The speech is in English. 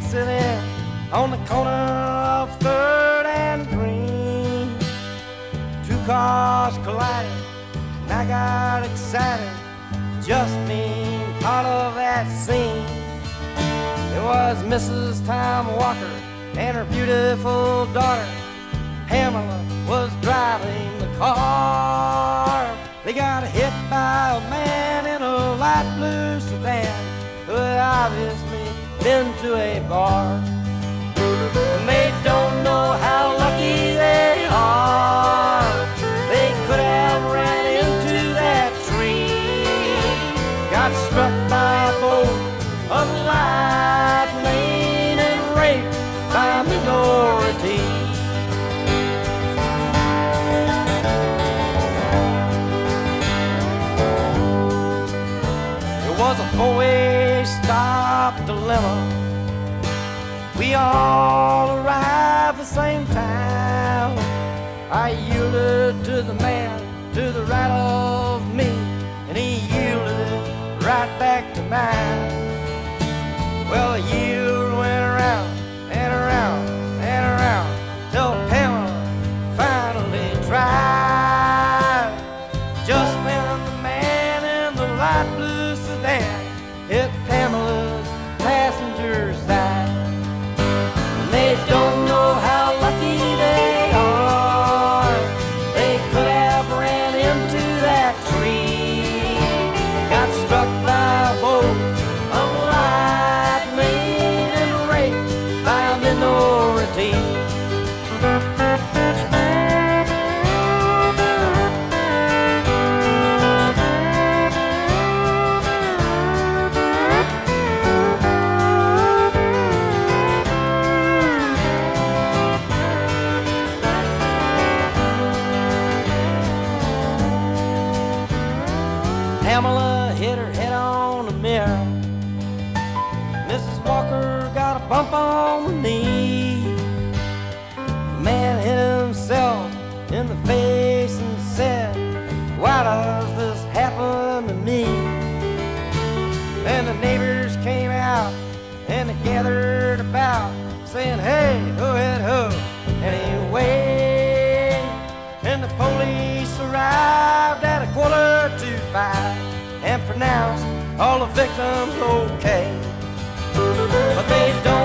accident on the corner of 3rd and Green. Two cars collided, and I got excited, just being part of that scene. It was Mrs. Tom Walker and her beautiful daughter Pamela was driving the car. They got hit by a man in a light blue sedan who had obviously been to a bar. And they don't know how lucky they are. They could have ran into that tree, got struck by a bolt of lightning and raped by a minority. It was a four-way stop dilemma. We all arrived the same time. I yielded to the man to the right of me, and he yielded right back to mine. Well, the yield went around and around and around till Pamela finally tried. Just then the man in the light blue sedan hit Pamela's passenger side. And they don't know how lucky they are. They could have ran into that tree, got struck by a bolt of lightning and raped by a minority. Pamela hit her head on the mirror. Mrs. Walker got a bump on the knee. The man hit himself in the face and said, "Why does this happen to me?" Then the neighbors came out and they gathered about, saying, "Hey, who hit who anyway?" And the police arrived at 4:45 and pronounced all the victims okay. But they don't